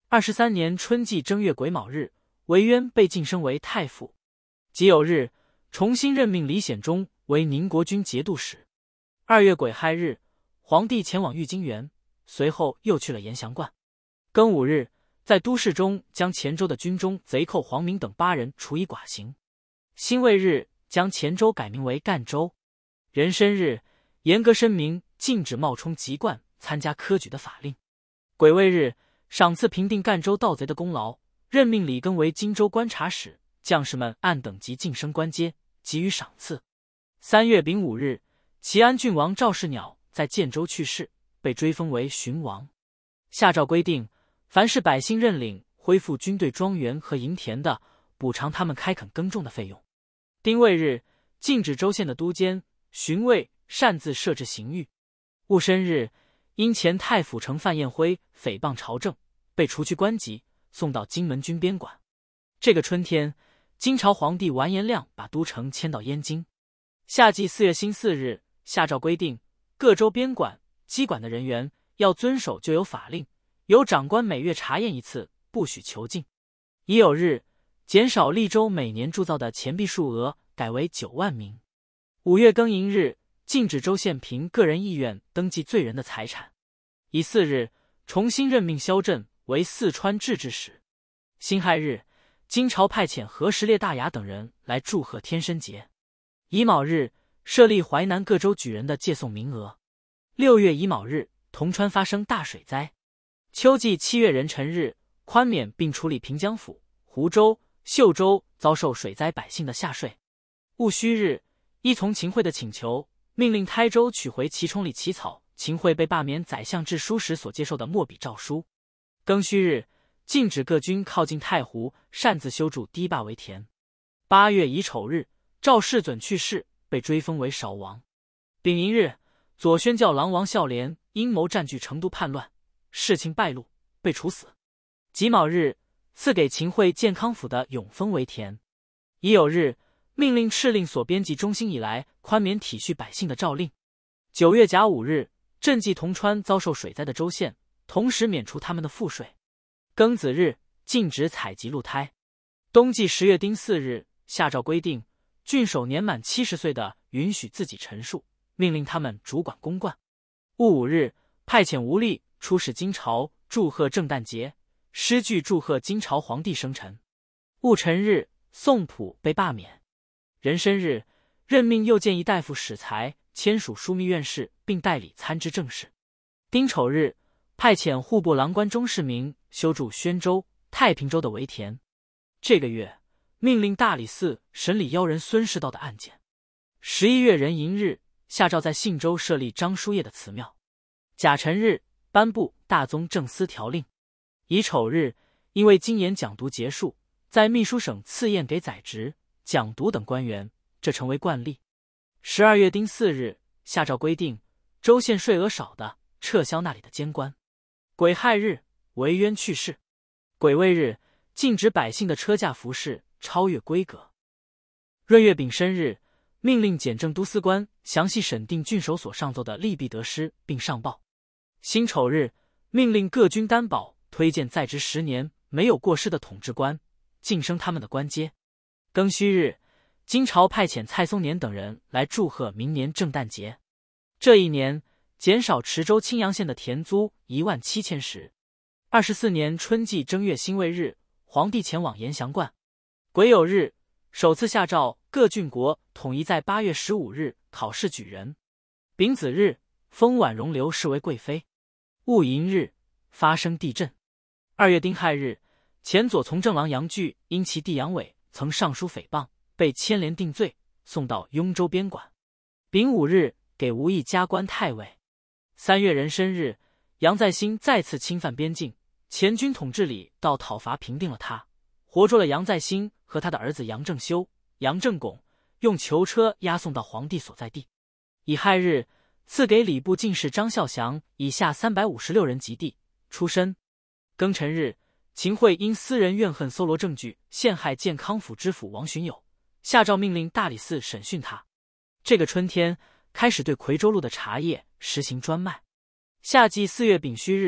23年春季正月癸卯日，韦渊被晋升为太傅。己酉日，重新任命李显忠为宁国军节度使。2月癸亥日，皇帝前往玉京园，随后又去了延祥观。庚午日，在都市中将黔州的军中贼寇黄明等8人处以剐刑。辛未日，将黔州改名为赣州。壬申日，严格申明禁止冒充籍贯参加科举的法令。癸未日，赏赐平定赣州盗贼的功劳，任命李庚为荆州观察使，将士们按等级晋升官阶，给予赏赐。3月丙午日，齐安郡王赵世鸟在建州去世，被追封为巡王。下诏规定，凡是百姓认领恢复军队庄园和营田的，补偿他们开垦耕种的费用。丁未日，禁止州县的都监、巡卫擅自设置刑狱。戊申日，因前太府丞范彦辉诽谤朝政，被除去官籍，送到荆门军边管。这个春天，金朝皇帝完颜亮把都城迁到燕京。夏季4月辛巳日，下诏规定，各州边管、机管的人员要遵守旧有法令，由长官每月查验1次，不许囚禁。乙酉日，减少利州每年铸造的钱币数额，改为9万名。5月庚寅日，禁止州县凭个人意愿登记罪人的财产。乙巳日，重新任命萧震为四川制置使。辛亥日，金朝派遣何时烈大雅等人来祝贺天申节。乙卯日，设立淮南各州举人的借送名额。6月乙卯日，铜川发生大水灾。秋季7月壬辰日，宽免并处理平江府、湖州、秀州遭受水灾百姓的下税。戊戌日，依从秦桧的请求，命令台州取回其冲里起草秦桧被罢免宰相制书时所接受的墨笔诏书。庚戌日，禁止各军靠近太湖，擅自修筑堤坝为田。8月乙丑日，赵世准去世，被追封为韶王。丙寅日，左宣教郎王孝廉阴谋占据成都叛乱，事情败露，被处死。己卯日，赐给秦桧健康府的永丰为田。乙酉日，命令敕令所编辑中兴以来宽免体恤百姓的诏令。9月甲午日，赈济铜川遭受水灾的州县，同时免除他们的赋税。庚子日，禁止采集鹿胎。冬季10月丁巳日，下诏规定，郡守年满70岁的允许自己陈述，命令他们主管公灌。戊午日，派遣吴力出使金朝祝贺圣诞节，诗句祝贺金朝皇帝生辰。戊辰日，宋普被罢免。壬申日，任命右谏议大夫史才签署枢密院事，并代理参知政事。丁丑日，派遣户部郎官钟世明修筑宣州、太平州的围田。这个月，命令大理寺审理妖人孙世道的案件。11月壬寅日，下诏在信州设立张叔夜的祠庙。甲辰日，颁布大宗正司条令。乙丑日，因为今年讲读结束，在秘书省赐宴给宰执、讲读等官员，这成为惯例。12月丁巳日，下诏规定，州县税额少的，撤销那里的监官。癸亥日，韦渊去世。癸未日，禁止百姓的车驾服饰超越规格。闰月丙申日，命令检正都司官详细审定郡守所上奏的利弊得失，并上报。辛丑日，命令各军担保推荐在职10年没有过失的统治官，晋升他们的官阶。庚戌日，金朝派遣蔡松年等人来祝贺明年圣诞节。这一年，减少池州青阳县的田租17000石。24年春季正月辛未日，皇帝前往延祥观。癸酉日，首次下诏各郡国统一在8月15日考试举人。丙子日，封婉容刘氏为贵妃。戊寅日，发生地震。2月丁亥日，前左从政郎杨巨因其弟杨伟曾上书诽谤，被牵连定罪，送到雍州边管。丙午日，给吴懿加官太尉。3月壬申日，杨再兴再次侵犯边境，前军统治里到讨伐平定了他，活捉了杨再兴和他的儿子杨正修、杨正拱，用囚车押送到皇帝所在地。乙亥日，赐给礼部进士张孝祥以下356人及第，出身。庚辰日，秦桧因私人怨恨搜罗证据，陷害健康府知府王巡友，下诏命令大理寺审讯他。这个春天，开始对夔州路的茶叶实行专卖。夏季4月丙戌日，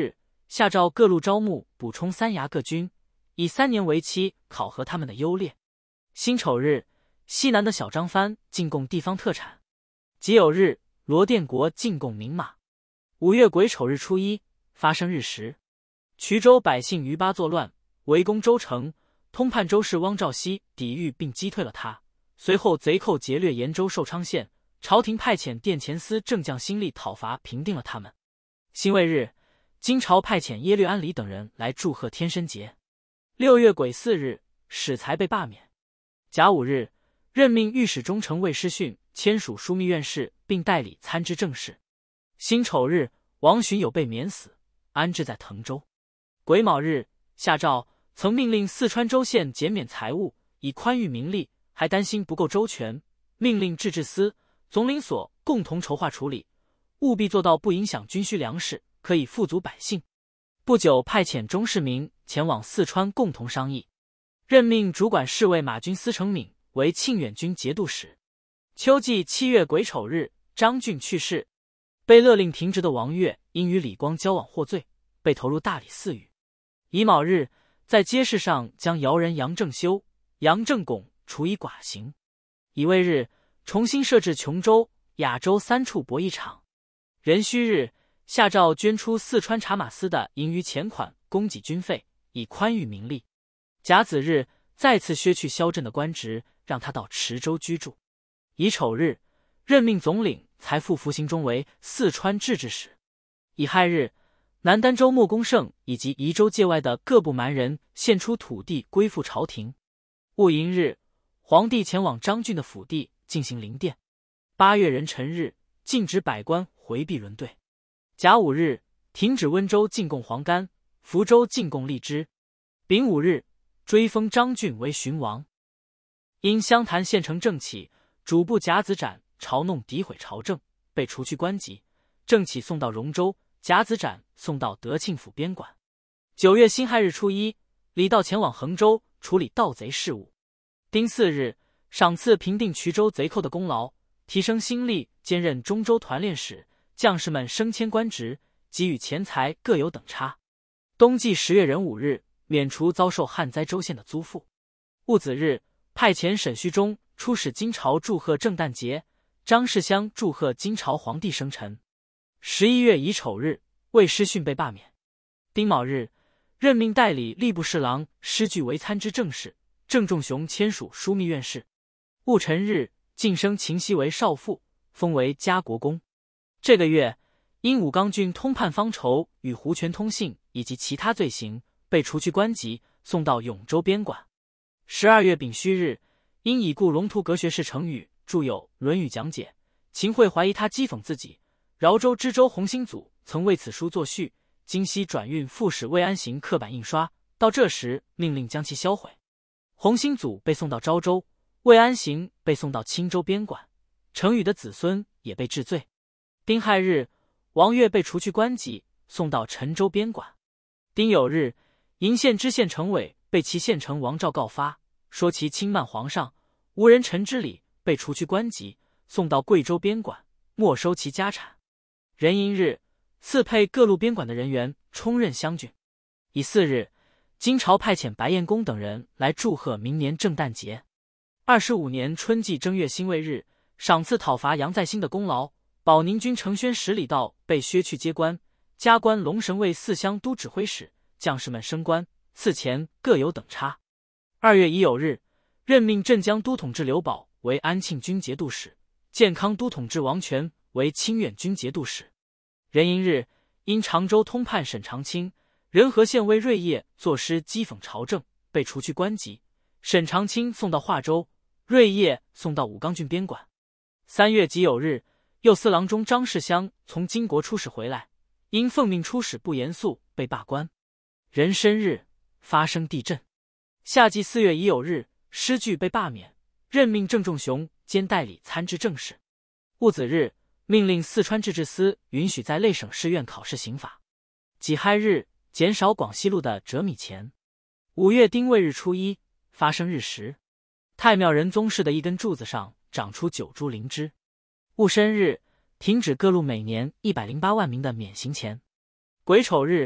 下诏各路招募补充三衙各军，以3年为期考核他们的优劣。辛丑日，西南的小张藩进贡地方特产。己酉日，罗甸国进贡名马。5月癸丑日初一，发生日食。衢州百姓余巴作乱，围攻州城，通判州事汪兆熙抵御并击退了他。随后贼寇劫掠延州寿昌县，朝廷派遣殿前司正将辛利讨伐，平定了他们。辛未日，金朝派遣耶律安里等人来祝贺天申节。6月癸巳日，史才被罢免。甲午日，任命御史中丞魏师训签署枢密院事，并代理参知政事。辛丑日，王巡有被免死，安置在滕州。癸卯日，下诏曾命令四川州县减免财物，以宽裕民力，还担心不够周全，命令制置司、总领所共同筹划处理，务必做到不影响军需粮食，可以富足百姓。不久，派遣中士民前往四川共同商议。任命主管侍卫马军司成敏为庆远军节度使。秋季7月癸丑日，张俊去世。被勒令停职的王悦因与李光交往获罪，被投入大理寺狱。乙卯日，在街市上将姚人杨正修、杨正拱处以剐刑。乙未日，重新设置琼州、雅州3处博弈场。壬戌日，下诏捐出四川察马司的盈余钱款供给军费，以宽裕民力。甲子日，再次削去萧震的官职，让他到池州居住。乙丑日，任命总领财富服行中为四川制置使。乙亥日，南儋州莫公胜以及宜州界外的各部蛮人献出土地归附朝廷。戊寅日，皇帝前往张俊的府邸进行临殿。8月壬辰日，禁止百官回避轮队。甲午日，停止温州进贡黄干，福州进贡荔枝。丙午日，追封张俊为巡王。因湘潭县城郑起主簿贾子展嘲弄诋毁朝政，被除去官籍，郑起送到荣州，贾子展送到德庆府边管。9月辛亥日初一，李道前往衡州处理盗贼事务。丁巳日，赏赐平定衢州贼寇的功劳，提升新吏兼任中州团练使，将士们升迁官职，给予钱财各有等差。冬季10月壬午日，免除遭受旱灾州县的租赋。戊子日，派遣沈虚中出使金朝祝贺圣诞节，张世襄祝贺金朝皇帝生辰。11月乙丑日，魏师训被罢免。丁卯日，任命代理吏部侍郎施具为参知政事，郑仲雄签署枢密院事。戊辰日，晋升秦熙为少傅，封为嘉国公。这个月，因武冈郡通判方筹与胡权通信以及其他罪行，被除去官籍，送到永州边管。12月丙戌日，因已故龙图阁学士程宇著有《论语讲解》，秦桧怀疑他讥讽自己，饶州知州洪兴祖曾为此书作序，今夕转运副使魏安行刻版印刷，到这时命令将其销毁。洪兴祖被送到昭州，魏安行被送到青州边管，程宇的子孙也被治罪。丁亥日，王悦被除去官籍，送到陈州边管。丁酉日，鄞县知县程伟被其县丞王肇告发，说其轻慢皇上，无人臣之礼，被除去官籍，送到贵州边管，没收其家产。壬寅日，赐配各路边管的人员充任乡郡。乙巳日，金朝派遣白彦公等人来祝贺明年圣诞节。25年春季正月辛未日，赏赐讨伐杨再兴的功劳，保宁军承宣使李道被削去阶官，加官龙神卫四乡都指挥使，将士们升官，赐钱各有等差。2月乙酉日，任命镇江都统制刘保为安庆军节度使，建康都统制王权为清远军节度使。壬寅日，因常州通判沈长卿、仁和县尉瑞业作诗讥讽朝政，被除去官籍，沈长卿送到华州，瑞业送到武冈郡边管。3月己酉日，右司郎中张世襄从金国出使回来，因奉命出使不严肃，被罢官。壬申日，发生地震。夏季4月乙酉日，施具被罢免，任命郑仲雄兼代理参知政事。戊子日，命令四川制置司允许在类省试院考试刑法。己亥日，减少广西路的折米钱。5月丁未日初一，发生日食。太庙仁宗室的一根柱子上长出9株灵芝。戊申日，停止各路每年108万名的免刑钱。癸丑日，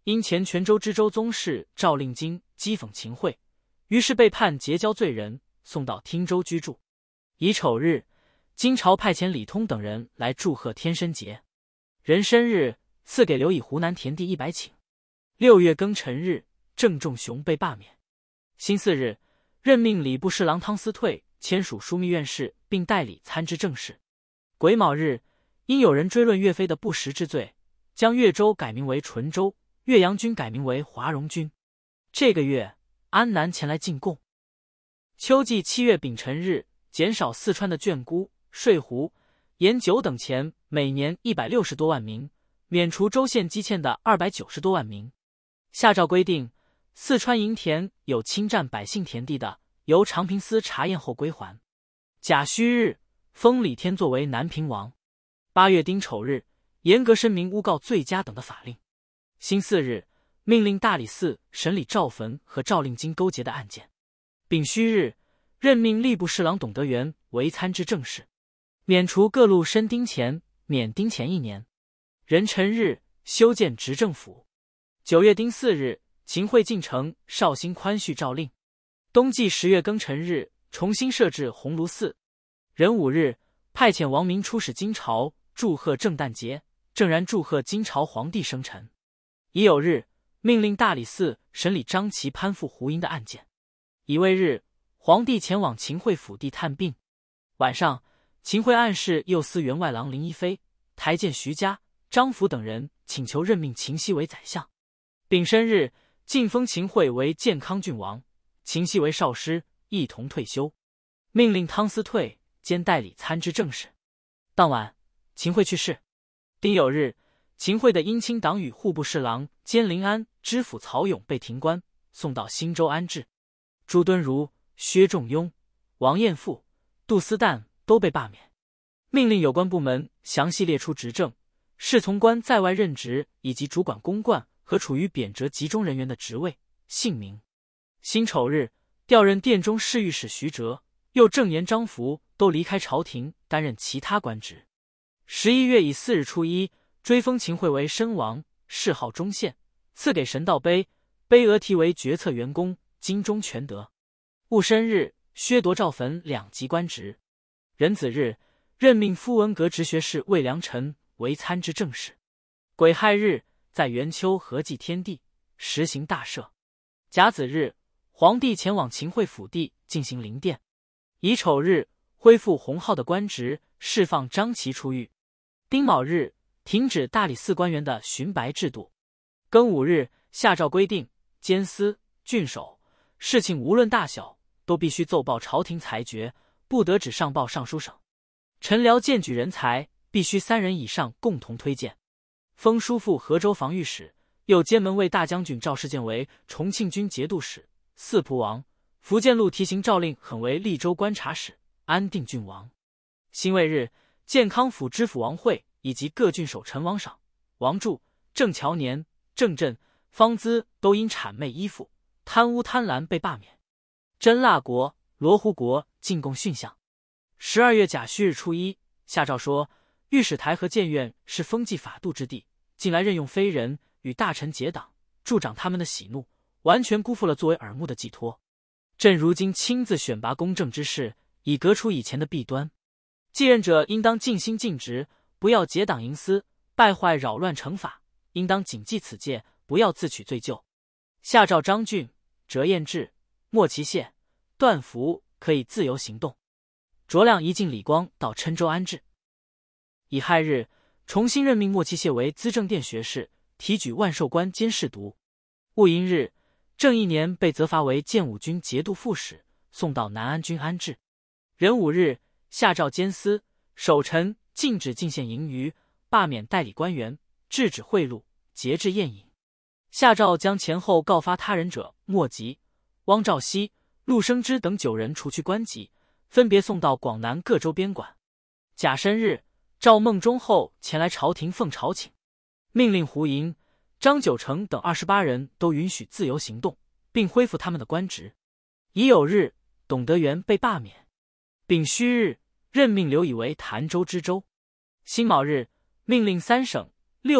因前泉州知州宗室赵令京讥讽秦桧，于是被判结交罪人，送到汀州居住。乙丑日，金朝派遣李通等人来祝贺天申节。壬申日，赐给刘以湖南田地100顷。6月庚辰日，郑仲雄被罢免。辛巳日，任命礼部侍郎汤思退签署枢密院事，并代理参知政事。癸卯日，因有人追论岳飞的不实之罪，将岳州改名为淳州，岳阳军改名为华容军。这个月，安南前来进贡。秋季7月丙辰日，减少四川的眷孤、税胡、盐酒等钱每年160多万名，免除州县积欠的290多万名。下诏规定，四川营田有侵占百姓田地的，由长平司查验后归还。甲戌日，封李天作为南平王。8月丁丑日，严格申明诬告罪家等的法令。辛巳日，命令大理寺审理赵汾和赵令京勾结的案件。丙戌日，任命吏部侍郎董德元为参知政事，免除各路申丁钱，免丁钱1年。壬辰日，修建执政府。9月丁巳日，秦桧进城，绍兴宽恤诏令。冬季10月庚辰日，重新设置鸿胪寺。壬午日，派遣王明出使金朝，祝贺正旦节，正然祝贺金朝皇帝生辰。乙酉日，命令大理寺审理张齐攀附胡营的案件。乙未日，皇帝前往秦桧府邸探病。晚上，秦桧暗示右司员外郎林一飞、台监徐嘉、张辅等人，请求任命秦熙为宰相。丙申日，晋封秦桧为建康郡王，秦熙为少师，一同退休。命令汤思退兼代理参知政事。当晚，秦桧去世。丁酉日，秦桧的姻亲党羽户部侍郎兼临安知府曹勇被停官，送到新州安置。朱敦儒、薛仲雍、王彦富、杜思旦都被罢免。命令有关部门详细列出执政、侍从官在外任职以及主管公冠和处于贬谪集中人员的职位、姓名。辛丑日，调任殿中侍御史徐哲，又正言张福都离开朝廷，担任其他官职。11月乙巳日初一，追封秦桧为申王，谥号忠宪，赐给神道碑，碑额题为决策元功，金钟全德。戊申日，削夺赵汾2级官职。壬子日，任命夫文阁直学士魏良臣为参知政事。癸亥日，在元丘合祭天地，实行大赦。甲子日，皇帝前往秦桧府邸进行灵殿。乙丑日，恢复洪浩的官职，释放张齐出狱。丁卯日，停止大理寺官员的巡白制度。庚午日，下诏规定，监司、郡守事情无论大小，都必须奏报朝廷裁决，不得只上报尚书省。臣僚荐举人才，必须3人以上共同推荐。封叔父河州防御使，又兼门卫大将军赵世建为重庆军节度使、四仆王。福建路提刑诏令很为利州观察使、安定郡王。辛未日，建康府知府王惠以及各郡守陈王赏、王柱、郑乔年、郑振、方资都因谄媚依附、贪污贪婪被罢免。真腊国、罗湖国进贡训相。12月甲戌日初一，下诏说，御史台和谏院是风纪法度之地，近来任用非人，与大臣结党，助长他们的喜怒，完全辜负了作为耳目的寄托。朕如今亲自选拔公正之士，以革除以前的弊端。继任者应当尽心尽职，不要结党营私，败坏扰乱惩罚，应当谨记此戒，不要自取罪咎。下诏张俊、折彦志、莫其谢、段福可以自由行动。酌量移进李光到郴州安置。乙亥日，重新任命莫其谢为资政殿学士，提举万寿官兼侍读。戊寅日，正义年被责罚为建武军节度副使，送到南安军安置。壬午日，下诏监司、守臣禁止进献盈余，罢免代理官员，制止贿赂，节制宴饮。下诏将前后告发他人者莫吉、汪兆熙、陆生之等9人除去官籍，分别送到广南各州边管。甲申日，赵孟中后前来朝廷奉朝请，命令胡莹、张九成等28人都允许自由行动，并恢复他们的官职。乙酉日，董德元被罢免。丙戌日，任命刘以为潭州知州。辛卯日，命令3省、6部、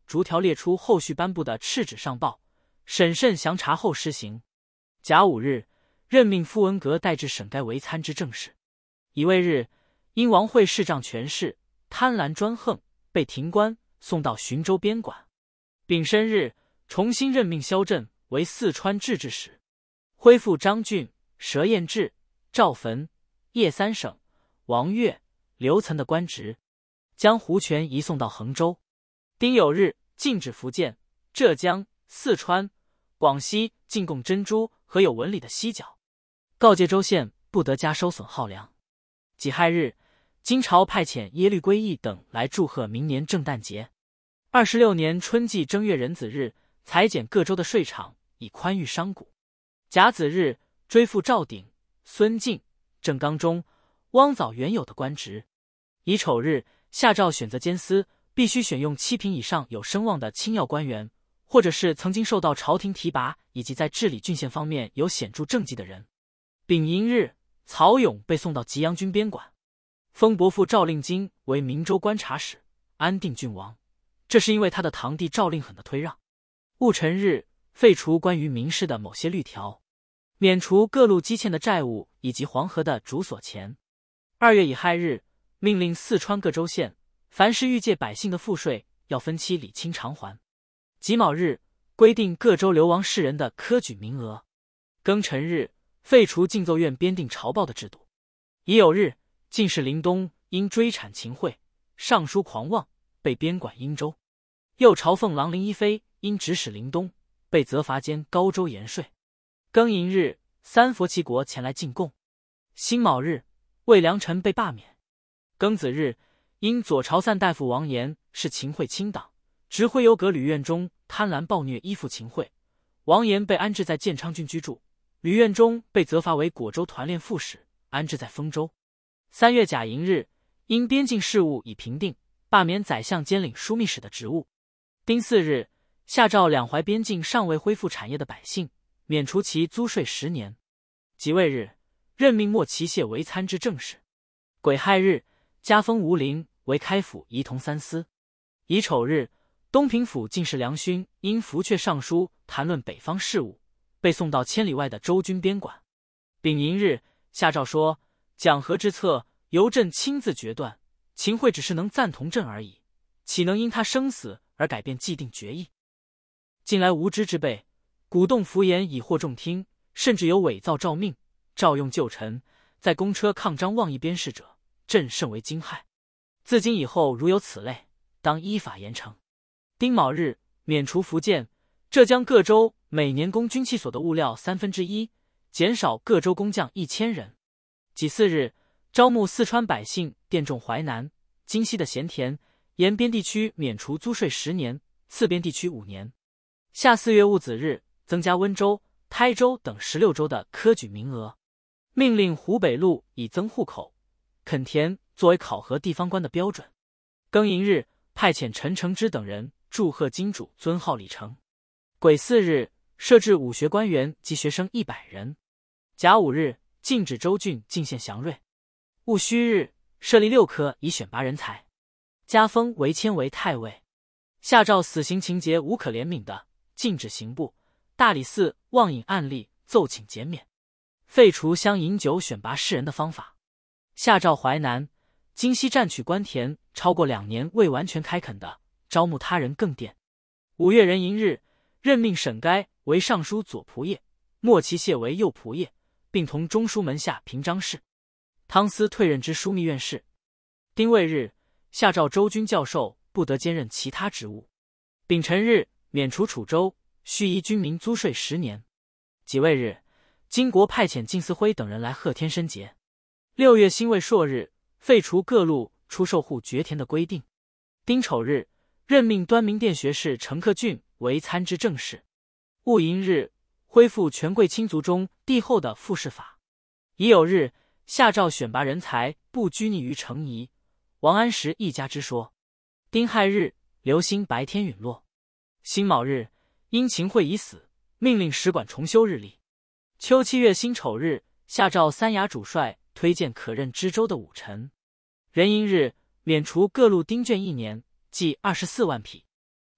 逐条列出后续颁布的敕旨上报，审慎详查后施行。甲午日，任命傅文革代至省该为参知政事。乙未日，因王惠视仗权势，贪婪专横，被停官，送到浔州边管。丙申日，重新任命萧震为四川制置使，恢复张俊、佘彦志、赵汾、叶三省、王岳、刘岑的官职，将胡权移送到衡州。丁酉日，禁止福建、浙江、四川、广西进贡珍珠和有纹理的犀角，告诫州县不得加收损耗粮。己亥日，金朝派遣耶律归义等来祝贺明年圣诞节。26年春季正月壬子日，裁减各州的税场，以宽裕商贾。甲子日，追复赵鼎、孙敬、郑刚中、汪藻原有的官职。乙丑日，下诏选择监司，必须选用7品以上有声望的亲要官员，或者是曾经受到朝廷提拔以及在治理郡县方面有显著政绩的人。丙寅日，曹勇被送到吉阳军边管，封伯父赵令金为明州观察使，安定郡王。这是因为他的堂弟赵令狠的推让。戊辰日，废除关于民事的某些律条，免除各路积欠的债务以及黄河的竹所钱。2月乙亥日，命令四川各州县，凡是欲借百姓的赋税，要分期理清偿还。己卯日，规定各州流亡士人的科举名额。庚辰日，废除进奏院编定朝报的制度。乙酉日，进士林东因追产秦桧，上书狂妄，被边管殷州。又朝奉郎林一妃因指使林东，被责罚监高州盐税。庚寅日，三佛齐国前来进贡。辛卯日，魏良臣被罢免。庚子日，因左朝散大夫王延是秦桧亲党，执徽游阁吕院中贪婪暴虐依附秦桧，王延被安置在建昌郡居住，吕院中被责罚为果州团练副使，安置在丰州。3月甲寅日，因边境事务已平定，罢免宰相兼领枢密使的职务。丁巳日，下诏两淮边境尚未恢复产业的百姓，免除其租税10年。己未日，任命莫其谢为参知政事。癸亥日，加封吴陵为开府仪同三司。乙丑日，东平府进士梁勋因伏阙上书谈论北方事务，被送到千里外的州军边管。丙寅日，下诏说讲和之策由朕亲自决断，秦桧只是能赞同朕而已，岂能因他生死而改变既定决议？近来无知之辈，鼓动浮言以惑众听，甚至有伪造诏命，召用旧臣，在公车抗张妄议边事者，朕甚为惊骇。自今以后，如有此类，当依法严惩。丁卯日，免除福建、浙江各州每年供军器所的物料1/3，减少各州工匠1000人。己巳日，招募四川百姓佃种淮南、荆西的咸田，沿边地区免除租税10年，次边地区5年。下4月戊子日，增加温州、台州等16州的科举名额，命令湖北路以增户口、垦田作为考核地方官的标准。庚寅日，派遣陈承之等人祝贺金主尊号礼成。癸巳日，设置武学官员及学生100人。甲午日，禁止州郡进献祥瑞。戊戌日，设立6科以选拔人才，加封韦谦为太尉。下诏死刑情节无可怜悯的，禁止刑部、大理寺妄饮案例奏请减免，废除乡饮酒选拔士人的方法。下诏淮南、荆西占取官田超过2年未完全开垦的，招募他人更佃。5月壬寅日，任命沈该为尚书左仆射，莫其谢为右仆射，并同中书门下平章事。汤思退任之枢密院事。丁未日，下诏州军教授不得兼任其他职务。丙辰日，免除楚州、盱眙军民租税10年。己未日，金国派遣靳思辉等人来贺天申节。6月辛未朔日，废除各路出售户掘田的规定。丁丑日，任命端明殿学士程克俊为参知政事。戊寅日，恢复权贵亲族中帝后的复试法。乙酉日，下诏选拔人才不拘泥于程颐、王安石一家之说。丁亥日，流星白天陨落。辛卯日，因秦桧已死，命令使馆重修日历。秋7月辛丑日，下诏三衙主帅推荐可任知州的武臣。壬寅日，免除各路丁眷1年，计24万匹。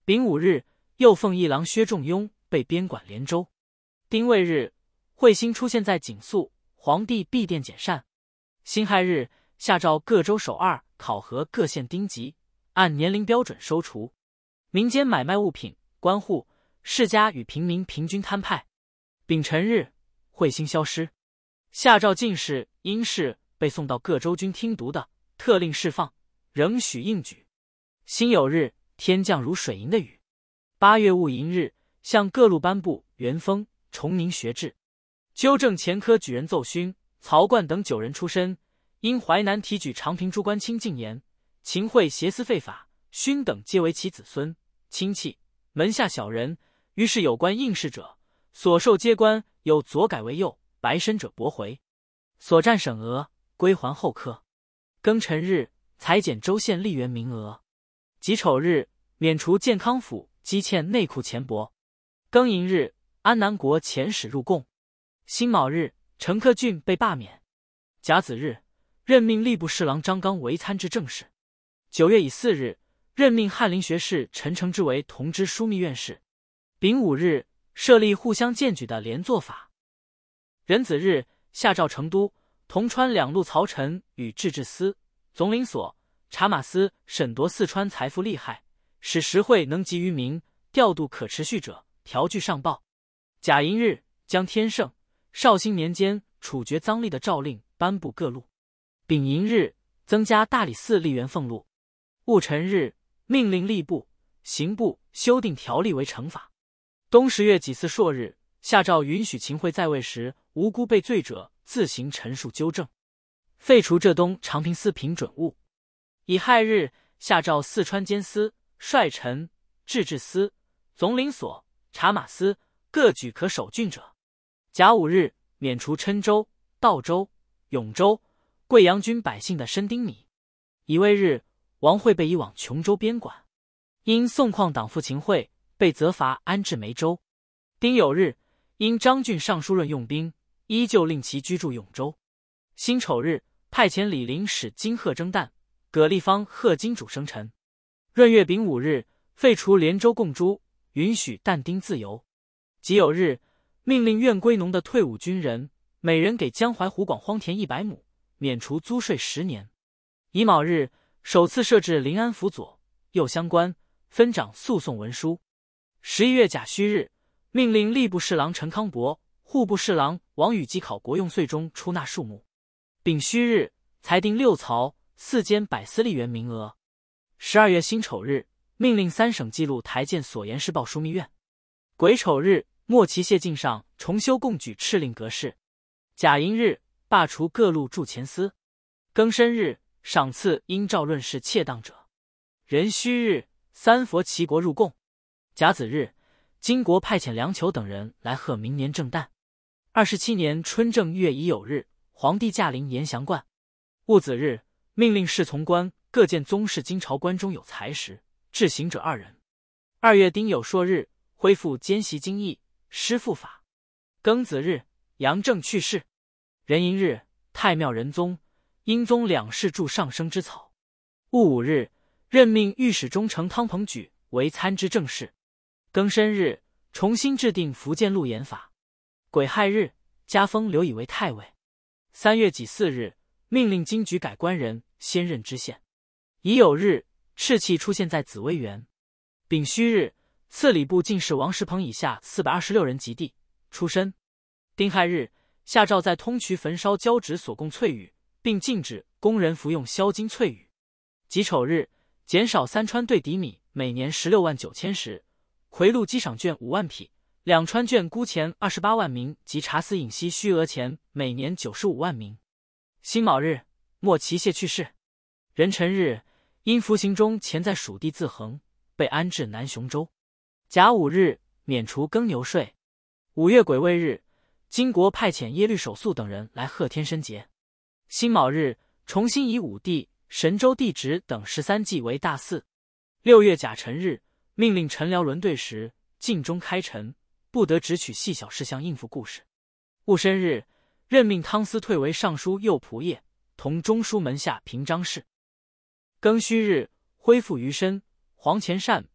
丙午日，右奉议郎薛仲雍被边管连州。丁未日，彗星出现在景肃，皇帝闭殿检善。辛亥日，下诏各州首2考核各县丁级，按年龄标准收除。民间买卖物品、官户、世家与平民平均摊派。丙辰日，彗星消失。下诏进士、因事被送到各州军听读的，特令释放，仍许应举。辛酉日，天降如水银的雨。8月戊寅日，向各路颁布元丰、崇宁学制，纠正前科举人奏勋、曹冠等9人出身，因淮南提举长平诸官清进言，秦桧挟私废法，勋等皆为其子孙、亲戚、门下小人。于是有关应试者，所受皆官，有左改为右，白身者驳回，所占审额归还后科。庚辰日，裁减州县吏员名额。己丑日，免除健康府积欠内库钱帛。庚寅日，安南国遣使入贡。辛卯日，陈克俊被罢免。甲子日，任命吏部侍郎张纲为参知政事。9月乙巳日，任命翰林学士陈承之为同知枢密院事。丙午日，设立互相荐举的连坐法。壬子日，下诏成都、铜川2路曹臣与制置司、总领所、察马司审夺四川财富利害，使实惠能及于民，调度可持续者，调具上报。甲寅日，将天圣、绍兴年间处决赃吏的诏令颁布各路。丙寅日，增加大理寺吏员俸禄。戊辰日，命令吏部、刑部修订条例为惩罚。冬10月己巳朔日，下诏允许秦桧在位时无辜被罪者自行陈述纠正，废除浙东长平司凭准务。乙亥日，下诏四川监司、帅臣、制置司、总领所、察马司各举可守郡者。甲午日，免除郴州、道州、永州、贵阳军百姓的申丁米。乙未日，王惠被移往琼州边管，因宋旷党父秦桧，被责罚安置梅州。丁酉日，因张俊上书论用兵，依旧令其居住永州。辛丑日，派遣李陵使金贺征旦，葛立方贺金主生辰。闰月丙午日，废除连州贡猪，允许但丁自由。己酉日，命令愿归农的退伍军人，每人给江淮湖广荒田100亩，免除租税10年。乙卯日，首次设置临安府左、右相官，分掌诉讼文书。11月甲戌日，命令吏部侍郎陈康伯、户部侍郎王禹基考国用税中出纳数目。丙戌日，裁定6曹4监百司吏员名额。12月辛丑日，命令3省记录台监所言事报枢密院。癸丑日，末期谢敬上重修贡举敕令格式。甲寅日，罢除各路驻前司。庚申日，赏赐应诏论事窃当者。壬戌日，三佛齐国入贡。甲子日，金国派遣梁求等人来贺明年正旦。27年春正月乙酉日，皇帝驾临延祥观。戊子日，命令侍从官各见宗室金朝官中有才识，治行者2人。2月丁酉朔日，恢复兼习经义，师复法。庚子日，杨正去世。壬寅日，太庙仁宗、英宗2世著上升之草。戊午日，任命御史中丞汤鹏举为参知政事。庚申日，重新制定福建路盐法。癸亥日，加封刘以为太尉。3月己巳日，命令金举改官人，先任知县。乙酉日，赤气出现在紫薇园。丙戌日，赐礼部进士王石鹏以下426人及第，出身。丁亥日，下诏在通衢焚烧交趾所供翠羽，并禁止工人服用硝金翠羽。己丑日，减少三川对底米每年16万9千石，回路机赏券5万匹，两川券估钱28万名及茶丝饮息须额钱每年95万名。辛卯日，莫其谢去世。壬辰日，因服刑中潜在蜀地自横，被安置南雄州。甲午日，免除耕牛税。5月癸未日，金国派遣耶律守肃等人来贺天申节。辛卯日，重新以武帝、神州帝职等13祭为大祀。6月甲辰日，命令陈辽轮对时，尽中开陈，不得只取细小事项应付故事。戊申日，任命汤思退为尚书右仆射，同中书门下平章事。庚戌日，恢复余申、黄潜善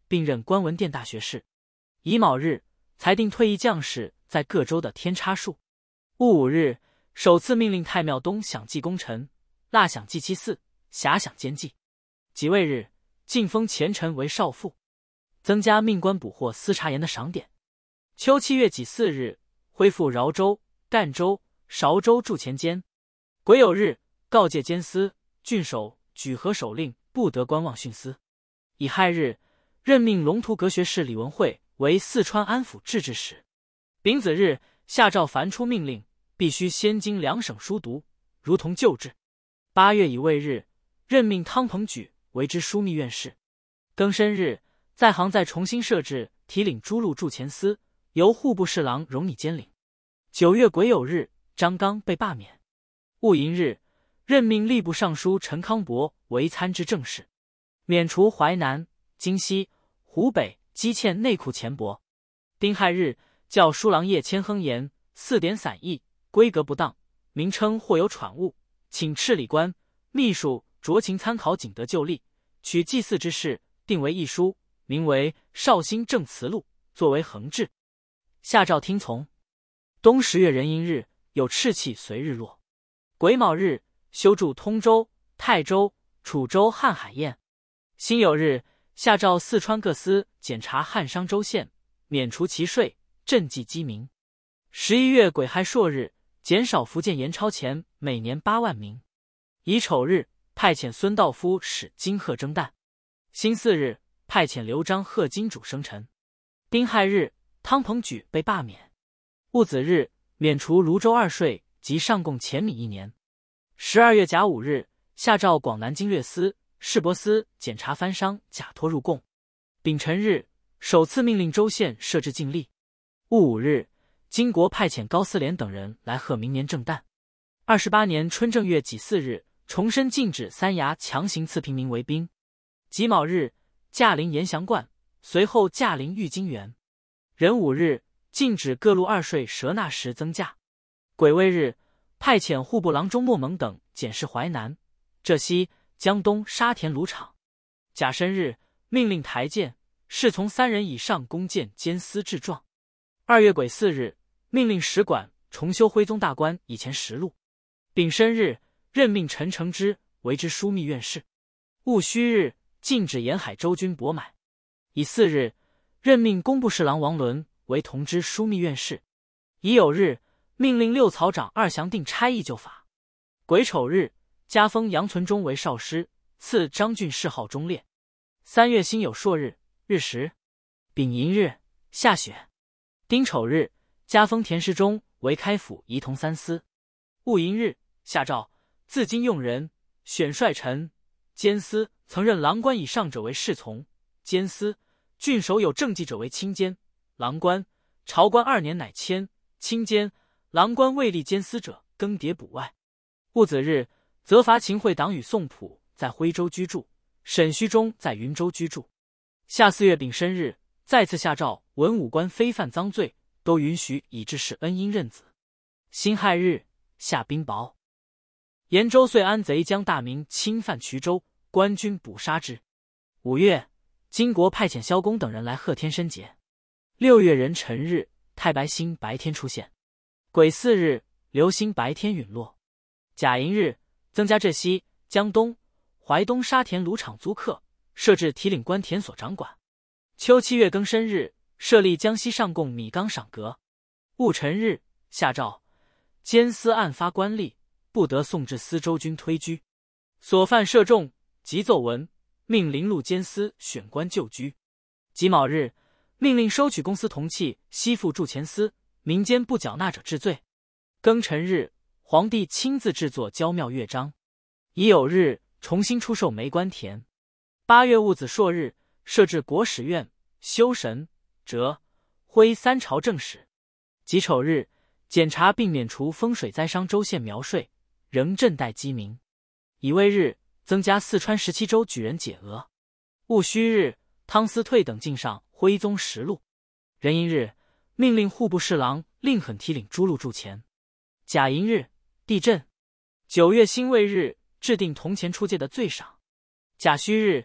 并任观文殿大学士。乙卯日，裁定退役将士在各州的天差数。戊午日，首次命令太庙东享祭功臣，腊享祭其祀，遐享监祭。己未日，晋封前臣为少傅，增加命官捕获司察盐的赏点。秋7月己巳日，恢复饶州、赣州、韶州驻前监。癸酉日，告诫监司、郡守、举和守令不得观望徇私。乙亥日，任命龙图阁学士李文惠为四川安抚制置使。丙子日，下诏凡出命令，必须先经两省书读，如同旧制。8月乙未日，任命汤鹏举为之枢密院事。庚申日，在杭再重新设置提领诸路驻前司，由户部侍郎荣拟监领。9月癸酉日，张纲被罢免。戊寅日，任命吏部尚书陈康伯为参知政事，免除淮南、荆西、湖北积欠内库钱帛。丁亥日，教书郎叶谦亨言4点散佚，规格不当，名称或有喘误，请敕理官、秘书酌情参考，仅得就例，取祭祀之事，定为一书，名为《绍兴正词录》，作为恒制。下诏听从。冬10月壬寅日，有赤气随日落。癸卯日，修筑通州、泰州、楚州瀚海堰。辛酉日，下诏四川各司检查汉商州县，免除其税，赈济饥民。11月癸亥朔日，减少福建盐超前每年8万名。乙丑日，派遣孙道夫使金鹤征旦。辛巳日，派遣刘璋贺金主生辰。丁亥日，汤鹏举被罢免。戊子日，免除泸州2税及上贡钱米1年。12月甲午日，下诏广南经略司、市舶司检查番商假托入贡。丙辰日，首次命令州县设置禁吏。戊午日，金国派遣高思廉等人来贺明年正旦。28年春正月己巳日，重申禁止三衙强行赐平民为兵。己卯日，驾临延祥观，随后驾临玉京园。壬午日，禁止各路2税赊纳时增价。癸未日，派遣户部郎中莫蒙等检视淮南、浙西、江东沙田卢场。甲申日，命令台监、侍从3人以上弓箭监司治状。2月癸巳日，命令使馆重修徽宗大观以前实录。丙申日，任命陈承之为之枢密院事。戊戌日，禁止沿海州军舶买。乙巳日，任命工部侍郎王伦为同知枢密院事。乙酉日，命令6曹长2详定差役就法。癸丑日，加封杨存忠为少师，赐张俊谥号忠烈。3月辛酉朔日，日食。丙寅日，下雪。丁丑日，加封田世忠为开府仪同3司。戊寅日，下诏自今用人，选帅臣、监司曾任郎官以上者为侍从，监司、郡守有政绩者为卿监，郎官、朝官2年乃迁，卿监、郎官未立监司者更迭补外。戊子日，责罚秦桧党羽宋普在徽州居住，沈虚中在云州居住。下4月丙申日，再次下诏文武官非犯赃罪，都允许以致仕恩荫任子。辛亥日，下冰雹。延州遂安贼将大明侵犯衢州，官军捕杀之。5月，金国派遣萧公等人来贺天申节。6月壬辰日，太白星白天出现。癸巳日，流星白天陨落。甲寅日，增加浙西、江东、淮东沙田卢场租客，设置提领官田所掌管。秋7月庚申日，设立江西上贡米冈赏阁。戊辰日，下诏监司案发官吏，不得送至司州军推居，所犯涉重，即奏文，命临路监司选官就居。己卯日，命令收取公司铜器悉付驻前司，民间不缴纳者治罪。庚辰日，皇帝亲自制作郊庙乐章。乙酉日，重新出售梅关田。8月戊子朔日，设置国史院、修神、哲、徽3朝政使。己丑日，检查并免除风水灾伤州县苗税，仍赈贷饥民。乙未日，增加四川17州举人解额。戊戌日，汤思退等进上徽宗实录。壬寅日，命令户部侍郎令狠提领诸路铸钱。甲寅日，地震。9月辛未日，制定铜钱出界的罪赏。甲戌日，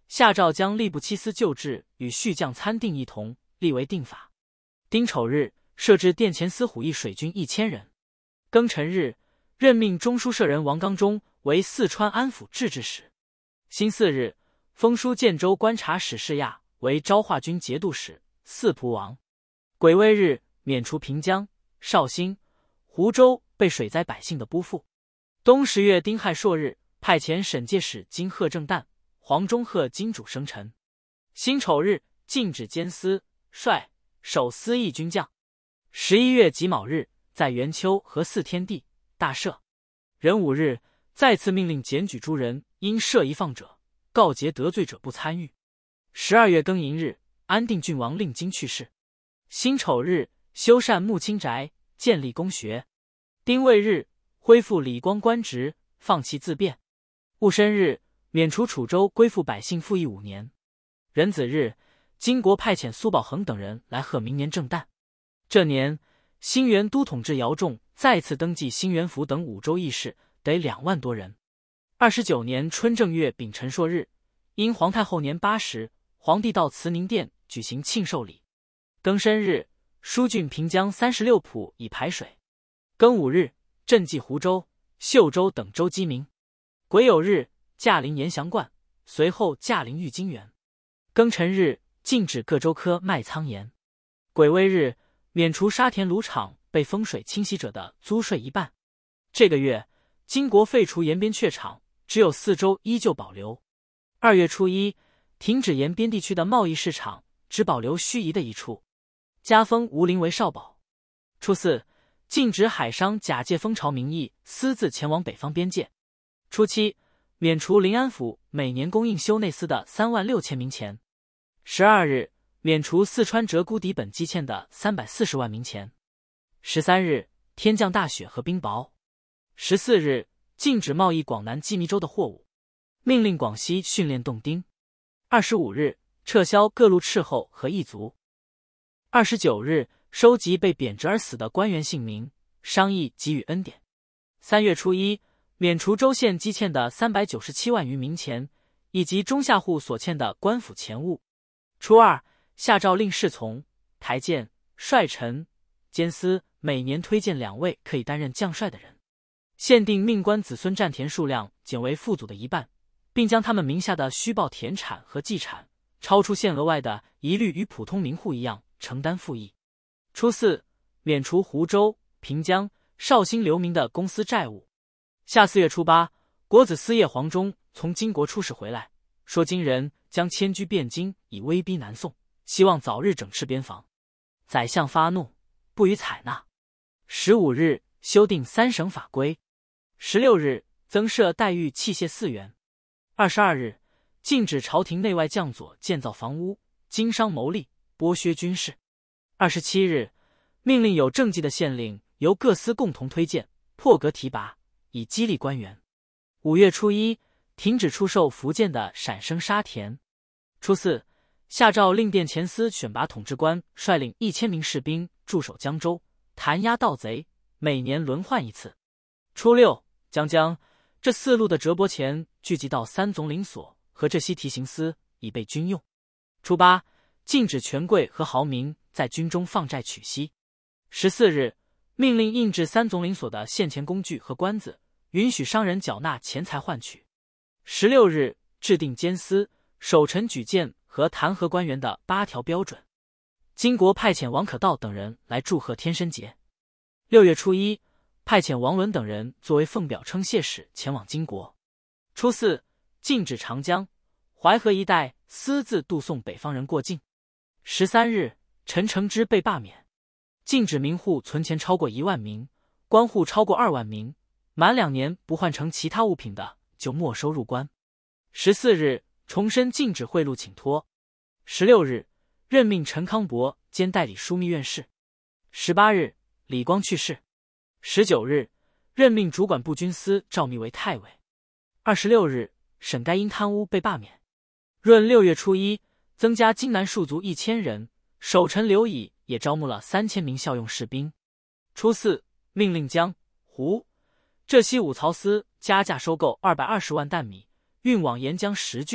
下诏将吏部七司旧制与续将参定一同，立为定法。丁丑日，设置殿前司虎翼水军1000人。庚辰日，任命中书舍人王纲中为四川安抚制置使。辛巳日，封书建州观察使事亚为昭化军节度使、四仆王。癸未日，免除平江、绍兴、湖州被水灾百姓的拨付。冬10月丁亥朔日，派遣审介使金贺正旦、黄忠贺金主生辰。辛丑日，禁止监司、帅、守司役军将。11月己卯日，在元丘和四天地大赦。壬午日，再次命令检举诸人因涉一放者，告诫得罪者不参与。12月庚寅日，安定郡王令京去世。辛丑日，修缮穆清宅，建立公学。丁未日，恢复李光官职，放弃自辩。戊申日，免除楚州归附百姓赋役5年。壬子日，金国派遣苏保恒等人来贺明年正旦。这年，兴元都统制姚仲再次登记兴元府等5州议事，得2万多人。29年春正月丙辰朔日，因皇太后年80，皇帝到慈宁殿举行庆寿礼。庚申日，疏浚平江36浦以排水。庚午日，赈济湖州、秀州等州饥民。癸酉日，驾临延祥观，随后驾临玉京园。庚辰日，禁止各州科卖仓盐。癸未日，免除沙田卤场被风水侵袭者的租税1半。这个月，金国废除延边榷场，只有4州依旧保留。2月初1，停止延边地区的贸易市场，只保留盱眙的一处。加封吴陵为少保。初4，禁止海商假借封朝名义私自前往北方边界。初7，免除临安府每年供应修内司的36000名钱。12日，免除四川鹧鸪底本积欠的340万名钱。13日，天降大雪和冰雹。14日，禁止贸易广南鸡糜州的货物，命令广西训练洞丁。25日，撤销各路斥候和异族。29日，收集被贬谪而死的官员姓名，商议给予恩典。3月初1，免除州县积欠的397万余名钱，以及中下户所欠的官府钱物。初2，下诏令侍从、台监、帅臣、监司每年推荐2位可以担任将帅的人。限定命官子孙占田数量减为父祖的1半，并将他们名下的虚报田产和祭产超出限额外的，一律与普通民户一样承担赋役。初4，免除湖州、平江、绍兴流民的公司债务。下4月初8，国子司业黄忠从金国出使回来，说金人将迁居汴京，以威逼南宋，希望早日整治边防。宰相发怒，不予采纳。15日，修订3省法规。16日，增设代御器械4员。22日，禁止朝廷内外将佐建造房屋，经商牟利，剥削军事。27日，命令有政绩的县令由各司共同推荐，破格提拔，以激励官员。5月初1，停止出售福建的陕生沙田。初4，下诏令殿前司选拔统治官，率领1000名士兵驻守江州，弹压盗贼，每年轮换1次。初6，将这4路的折帛钱聚集到3总领所和浙西提刑司，以备军用。初8，禁止权贵和豪民在军中放债取息。14日，命令印制3总领所的现钱工具和官子，允许商人缴纳钱财换取。16日，制定监司、守臣举荐和弹劾官员的8条标准。金国派遣王可道等人来祝贺天申节。6月初1，派遣王伦等人作为奉表称谢使前往金国。初4，禁止长江、淮河一带私自渡送北方人过境。13日，陈承之被罢免。禁止民户存钱超过1万名，官户超过2万名，满2年不换成其他物品的，就没收入关。14日，重申禁止贿赂请托。16日，任命陈康伯兼代理枢密院事。18日，李光去世。19日，任命主管步军司赵密为太尉。26日，沈该因贪污被罢免。闰6月初1，增加荆南戍卒1000人，守臣刘乙也招募了3000名效用士兵。初4，命令江、湖、浙西5曹司加价收购220万担米，运往沿江10郡，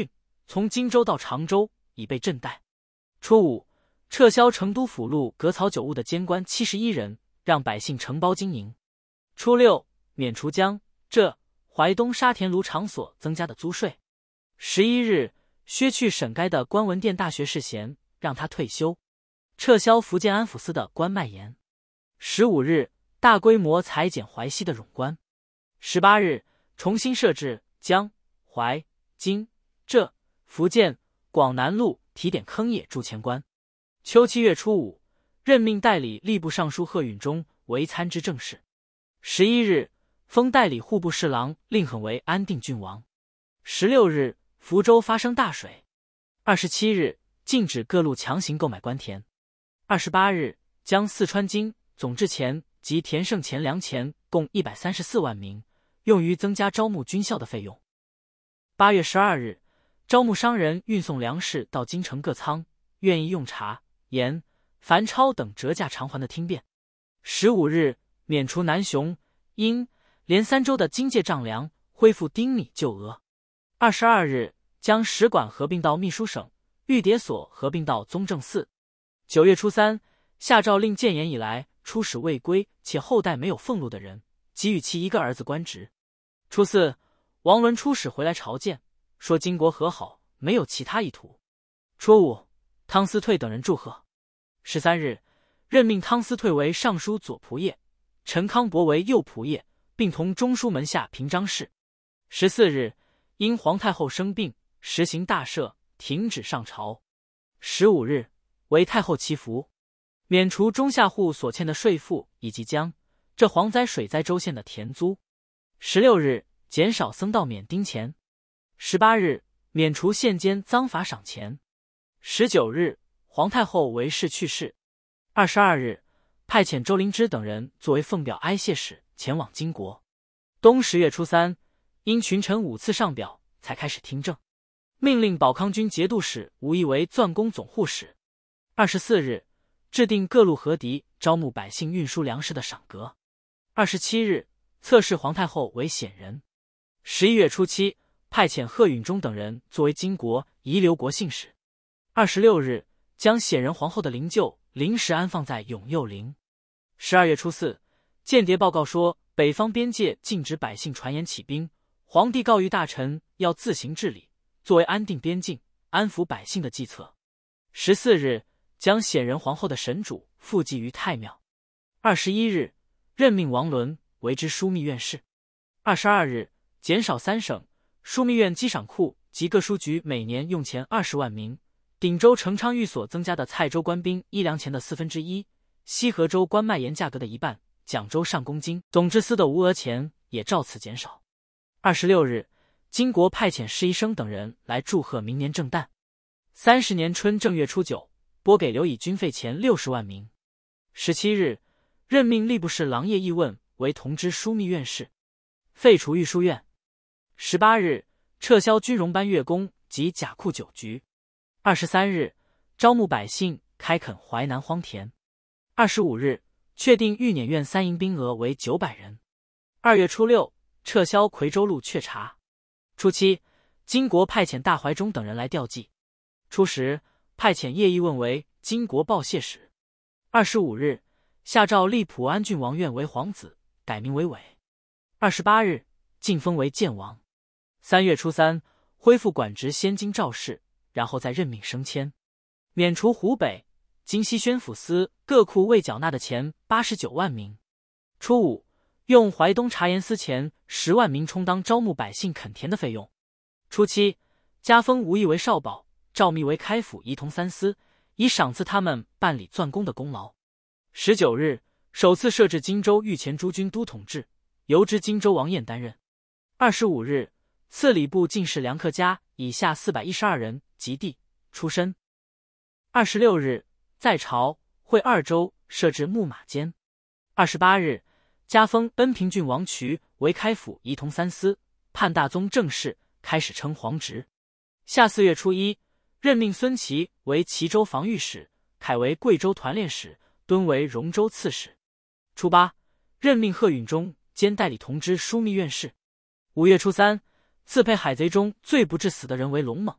从荆州到常州，以备赈贷。初五，撤销成都府路割草酒务的监官71人，让百姓承包经营。初六，免除江浙淮东沙田卢场所增加的租税。11日，削去沈该的官文殿大学士衔，让他退休。撤销福建安抚司的官卖盐。15日，大规模裁减淮西的冗官。18日，重新设置江淮荆浙福建广南路提点坑业驻前官。秋7月初五，任命代理吏部尚书贺允中为参知政事。11日，封代理户部侍郎令恒为安定郡王。16日，福州发生大水。27日，禁止各路强行购买官田。28日，将四川金总制钱及田剩钱粮钱共134万名，用于增加招募军校的费用。8月12日，招募商人运送粮食到京城各仓，愿意用茶、盐、凡钞等折价偿还的听便。15日，免除南雄、英、连3州的经界丈量，恢复丁米旧额。22日，将使馆合并到秘书省，御牒所合并到宗正司。9月初3，下诏令建言以来出使未归且后代没有俸禄的人，给予其一个儿子官职。初4，王伦出使回来朝见，说金国和好，没有其他意图。初5，汤思退等人祝贺。13日，任命汤思退为尚书左仆射，陈康伯为右仆射，并同中书门下平章事。14日，因皇太后生病，实行大赦，停止上朝。15日，为太后祈福，免除中下户所欠的税赋以及江浙蝗灾水灾州县的田租。16日，减少僧道免丁钱。18日，免除县监赃罚赏钱。19日，皇太后为逝去世。22日，派遣周灵芝等人作为奉表哀谢使前往金国。冬10月初3，因群臣5次上表，才开始听政。命令保康军节度使吴懿为钻工总护使。24日，制定各路河敌招募百姓运输粮食的赏格。27日，册谥皇太后为显仁。11月初7，派遣贺允中等人作为金国遗留国信使。26日，将显仁皇后的灵柩临时安放在永佑陵。12月初4，间谍报告说北方边界禁止百姓传言起兵，皇帝告谕大臣要自行治理，作为安定边境、安抚百姓的计策。14日，将显仁皇后的神主附祭于太庙。21日，任命王伦为之枢密院事。22日，减少3省枢密院稽赏库及各书局每年用钱20万名，鼎州成昌寓所增加的蔡州官兵衣粮钱的1/4，西河州官卖盐价格的1半，蒋州上公金总制司的无额钱也照此减少。26日，金国派遣施医生等人来祝贺明年正旦。30年春正月初9，拨给刘以军费钱60万名。17日，任命吏部侍郎叶义问为同知枢密院事，废除御书院。18日，撤销军容班乐工及甲库酒局。23日，招募百姓开垦淮南荒田。25日，确定御辇院3营兵额为900人。2月初6，撤销夔州路确查。初7，金国派遣大怀中等人来调剂。初10，派遣叶义问为金国报谢使。25日，下诏立普安郡王院为皇子，改名为伟。28日，晋封为建王。3月初3，恢复管职先京赵氏，然后再任命升迁，免除湖北、京西宣抚司各库未缴纳的钱89万名。初5，用淮东茶盐司钱10万名充当招募百姓垦田的费用。初7，加封吴懿为少保，赵密为开府仪同3司，以赏赐他们办理钻工的功劳。19日，首次设置荆州御前诸军都统制，由知荆州王彦担任。25日，赐礼部进士梁克家以下412人及第出身。26日，在朝会2州设置牧马监。28日，加封恩平郡王渠为开府仪同3司，判大宗正事，开始称皇职。下4月初1，任命孙琦为齐州防御使，凯为贵州团练使，敦为荣州刺史。初8，任命贺允中兼代理同知枢密院事。5月初3，赐配海贼中最不致死的人为龙猛，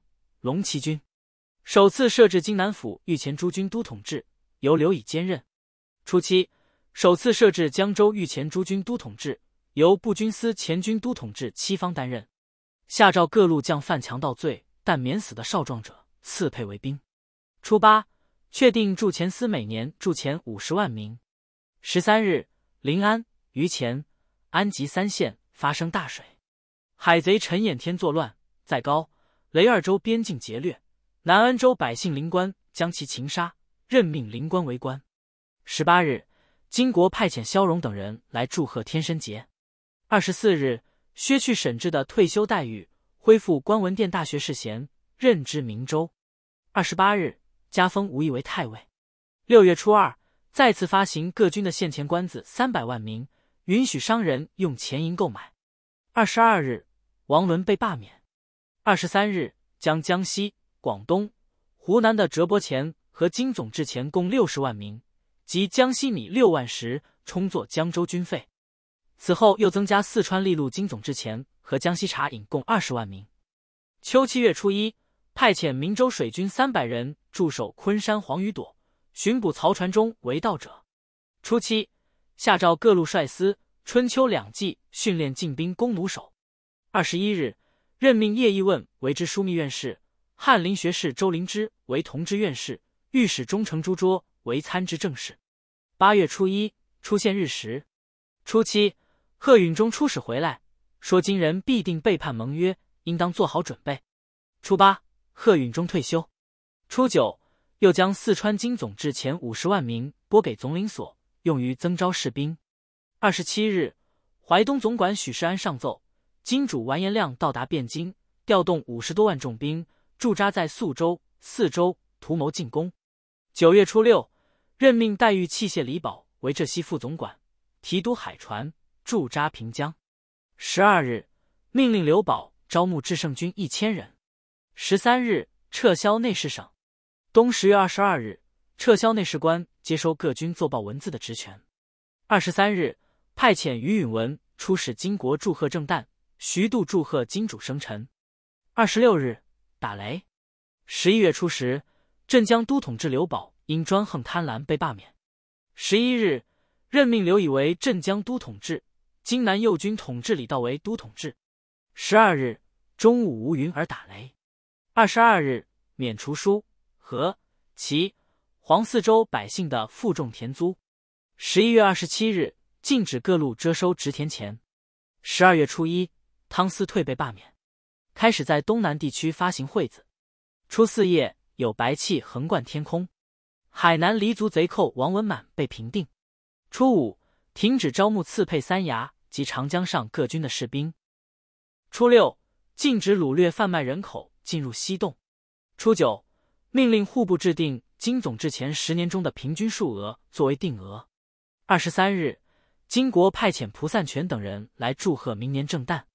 龙骑军。首次设置荆南府御前诸军都统制，由刘以兼任。初期，首次设置江州御前诸军都统制，由步军司前军都统制戚方担任。下诏各路将犯强盗罪但免死的少壮者，赐配为兵。初八，确定驻前司每年驻前50万名。13日，临安、于前、安吉3县发生大水，海贼陈衍天作乱，在高、雷2州边境劫掠，南安州百姓临官将其擒杀，任命临官为官。18日，金国派遣萧荣等人来祝贺天申节。24日，削去沈志的退休待遇，恢复关文殿大学士衔，任知明州。28日，加封吴懿为太尉。6月初2，再次发行各军的现钱官子300万名，允许商人用钱银购买。22日，王伦被罢免。23日，将江西、广东、湖南的折帛钱和金总制钱共60万名，及江西米6万石，充作江州军费。此后又增加四川利禄金总制钱和江西茶饮共20万名。秋7月初1，派遣明州水军300人驻守昆山黄鱼朵，巡捕曹传中为盗者。初期，下诏各路帅司春秋2季训练进兵攻弩手。21日，任命叶义问为知枢密院事，翰林学士周灵芝为同知院事，御史中丞朱卓为参知政事。8月初1，出现日食。初期，贺允中出使回来，说金人必定背叛盟约，应当做好准备。初8，贺允中退休。初9，又将四川金总制前50万名拨给总领所，用于增招士兵。27日，淮东总管许世安上奏，金主完颜亮到达汴京，调动50多万重兵，驻扎在宿州、泗州，图谋进攻。9月初6，任命代御器械李宝为浙西副总管，提督海船，驻扎平江。12日，命令刘宝招募制胜军1000人。13日，撤销内侍省。冬10月22日，撤销内侍官接收各军奏报文字的职权。23日，派遣于允文出使金国祝贺正旦，徐度祝贺金主生辰。26日，打雷。11月初10，镇江都统制刘宝因专横贪婪被罢免。11日，任命刘以为镇江都统制，荆南右军统制李道为都统制。12日，中午无云而打雷。22日，免除舒、河、齐、黄4州百姓的负重田租。11月27日，禁止各路遮收植田钱。12月初1，汤思退被罢免，开始在东南地区发行会子。初4夜，有白气横贯天空。海南黎族贼寇王文满被平定。初5，停止招募刺配三衙及长江上各军的士兵。初6，禁止掳掠贩卖人口进入西洞。初9，命令户部制定金总制前10年中的平均数额作为定额。23日，金国派遣蒲散权等人来祝贺明年正旦。